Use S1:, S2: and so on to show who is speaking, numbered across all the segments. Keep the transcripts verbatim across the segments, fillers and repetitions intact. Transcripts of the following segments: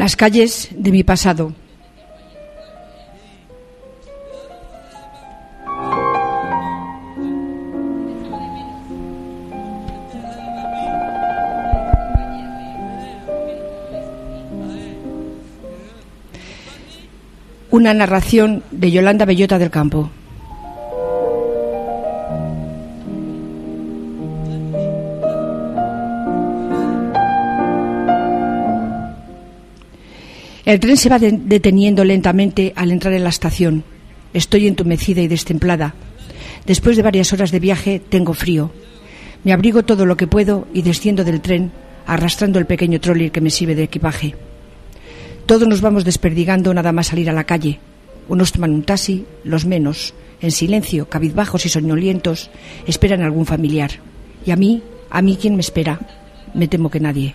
S1: Las calles de mi pasado. Una narración de Yolanda Bellota del Campo. El tren se va de- deteniendo lentamente al entrar en la estación. Estoy entumecida y destemplada. Después de varias horas de viaje tengo frío. Me abrigo todo lo que puedo y desciendo del tren arrastrando el pequeño trolley que me sirve de equipaje. Todos nos vamos desperdigando nada más salir a la calle. Unos toman un taxi, los menos, en silencio, cabizbajos y soñolientos, esperan a algún familiar. Y a mí, a mí, ¿quién me espera? Me temo que nadie.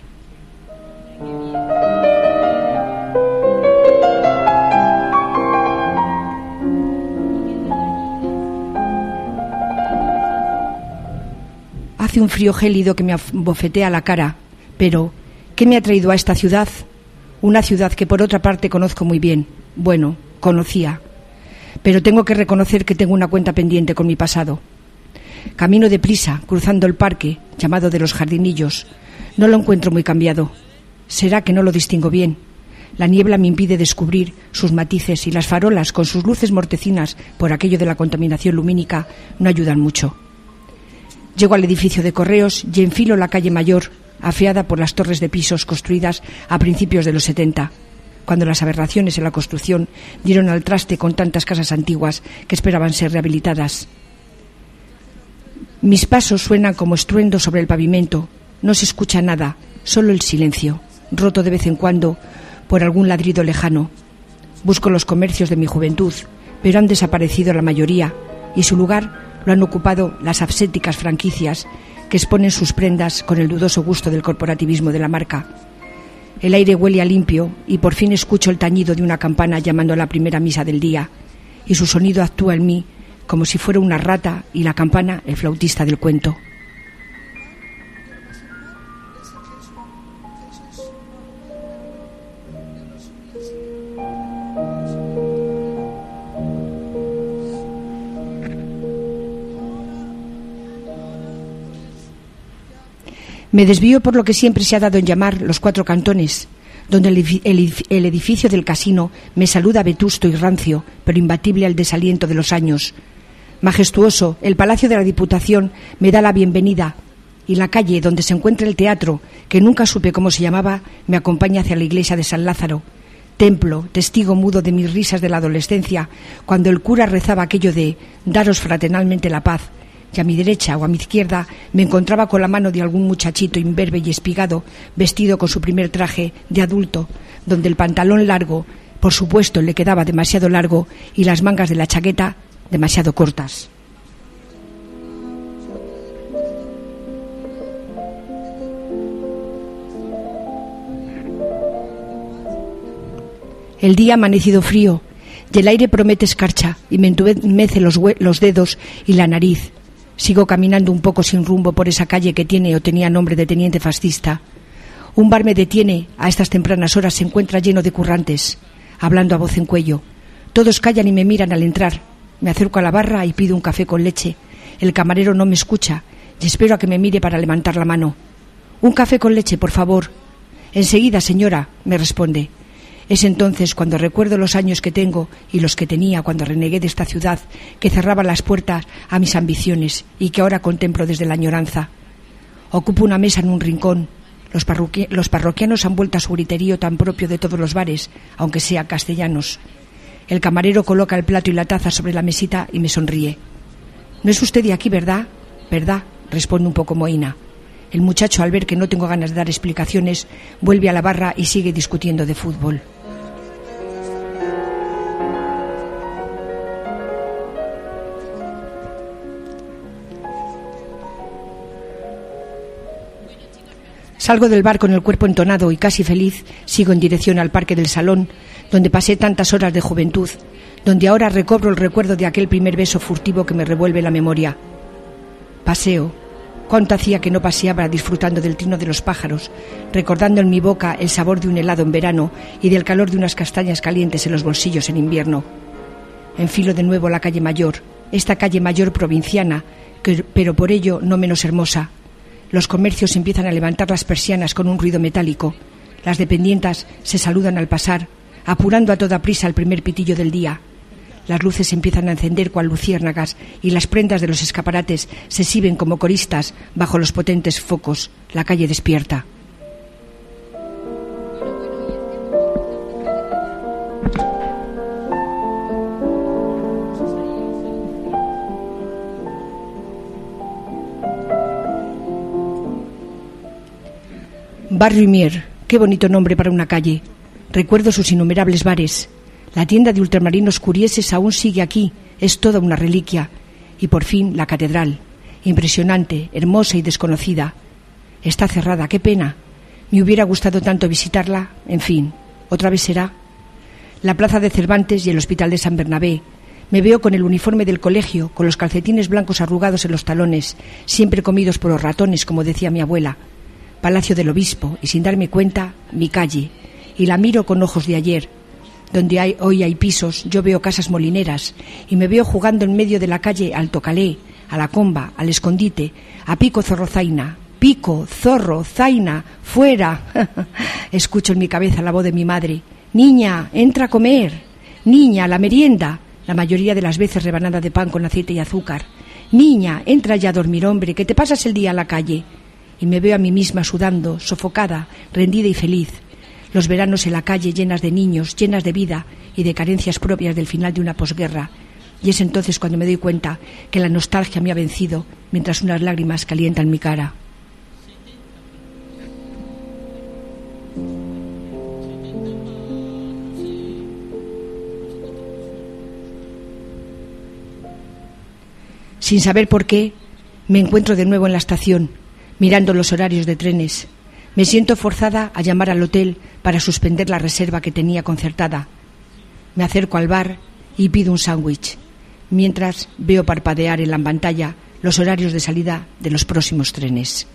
S1: Hace un frío gélido que me abofetea la cara, pero ¿qué me ha traído a esta ciudad? Una ciudad que por otra parte conozco muy bien. Bueno, conocía. Pero tengo que reconocer que tengo una cuenta pendiente con mi pasado. Camino deprisa, cruzando el parque, llamado de los Jardinillos. No lo encuentro muy cambiado. ¿Será que no lo distingo bien? La niebla me impide descubrir sus matices y las farolas, con sus luces mortecinas por aquello de la contaminación lumínica, no ayudan mucho. Llego al edificio de correos y enfilo la calle Mayor, afeada por las torres de pisos construidas a principios de los setenta, cuando las aberraciones en la construcción dieron al traste con tantas casas antiguas que esperaban ser rehabilitadas. Mis pasos suenan como estruendo sobre el pavimento. No se escucha nada, solo el silencio, roto de vez en cuando por algún ladrido lejano. Busco los comercios de mi juventud, pero han desaparecido la mayoría y su lugar lo han ocupado las ascéticas franquicias que exponen sus prendas con el dudoso gusto del corporativismo de la marca. El aire huele a limpio y por fin escucho el tañido de una campana llamando a la primera misa del día, y su sonido actúa en mí como si fuera una rata y la campana el flautista del cuento. Me desvío por lo que siempre se ha dado en llamar los Cuatro Cantones, donde el edificio del casino me saluda vetusto y rancio, pero imbatible al desaliento de los años. Majestuoso, el Palacio de la Diputación me da la bienvenida, y la calle donde se encuentra el teatro, que nunca supe cómo se llamaba, me acompaña hacia la iglesia de San Lázaro, templo, testigo mudo de mis risas de la adolescencia, cuando el cura rezaba aquello de «daros fraternalmente la paz», y a mi derecha o a mi izquierda me encontraba con la mano de algún muchachito imberbe y espigado, vestido con su primer traje de adulto, donde el pantalón largo, por supuesto, le quedaba demasiado largo y las mangas de la chaqueta demasiado cortas. El día ha amanecido frío y el aire promete escarcha y me entumece los, los dedos y la nariz. Sigo caminando un poco sin rumbo por esa calle que tiene o tenía nombre de teniente fascista. Un bar me detiene. A estas tempranas horas se encuentra lleno de currantes, hablando a voz en cuello. Todos callan y me miran al entrar. Me acerco a la barra y pido un café con leche. El camarero no me escucha y espero a que me mire para levantar la mano. «Un café con leche, por favor». «Enseguida, señora», me responde. Es entonces cuando recuerdo los años que tengo y los que tenía cuando renegué de esta ciudad que cerraba las puertas a mis ambiciones y que ahora contemplo desde la añoranza. Ocupo una mesa en un rincón. Los, parroqui- los parroquianos han vuelto a su griterío tan propio de todos los bares, aunque sea castellanos. El camarero coloca el plato y la taza sobre la mesita y me sonríe. «No es usted de aquí, ¿verdad?» «¿Verdad?», responde un poco mohína. El muchacho, al ver que no tengo ganas de dar explicaciones, vuelve a la barra y sigue discutiendo de fútbol. Salgo del bar con el cuerpo entonado y casi feliz, sigo en dirección al Parque del Salón, donde pasé tantas horas de juventud, donde ahora recobro el recuerdo de aquel primer beso furtivo que me revuelve la memoria. Paseo, Cuánto hacía que no paseaba disfrutando del trino de los pájaros, recordando en mi boca el sabor de un helado en verano y del calor de unas castañas calientes en los bolsillos en invierno. Enfilo de nuevo la calle Mayor, esta calle Mayor provinciana, que, pero por ello no menos hermosa. Los comercios empiezan a levantar las persianas con un ruido metálico. Las dependientas se saludan al pasar, apurando a toda prisa el primer pitillo del día. Las luces empiezan a encender cual luciérnagas y las prendas de los escaparates se exhiben como coristas bajo los potentes focos. La calle despierta. Barrio Mier, qué bonito nombre para una calle. Recuerdo sus innumerables bares. La tienda de ultramarinos curieses aún sigue aquí, es toda una reliquia. Y por fin la catedral, impresionante, hermosa y desconocida. Está cerrada, qué pena. Me hubiera gustado tanto visitarla, en fin, otra vez será. La plaza de Cervantes y el hospital de San Bernabé. Me veo con el uniforme del colegio, con los calcetines blancos arrugados en los talones, siempre comidos por los ratones, como decía mi abuela. Palacio del Obispo, y sin darme cuenta, mi calle. Y la miro con ojos de ayer. Donde hay, hoy hay pisos, yo veo casas molineras, y me veo jugando en medio de la calle al tocalé, a la comba, al escondite, a pico zorro zaina. Pico, zorro, zaina, fuera. Escucho en mi cabeza la voz de mi madre. Niña, entra a comer. Niña, la merienda. La mayoría de las veces rebanada de pan con aceite y azúcar. Niña, entra ya a dormir, hombre, que te pasas el día a la calle. Y me veo a mí misma sudando, sofocada, rendida y feliz. Los veranos en la calle llenas de niños, llenas de vida y de carencias propias del final de una posguerra. Y es entonces cuando me doy cuenta que la nostalgia me ha vencido mientras unas lágrimas calientan mi cara. Sin saber por qué, me encuentro de nuevo en la estación, mirando los horarios de trenes. Me siento forzada a llamar al hotel para suspender la reserva que tenía concertada. Me acerco al bar y pido un sándwich, mientras veo parpadear en la pantalla los horarios de salida de los próximos trenes.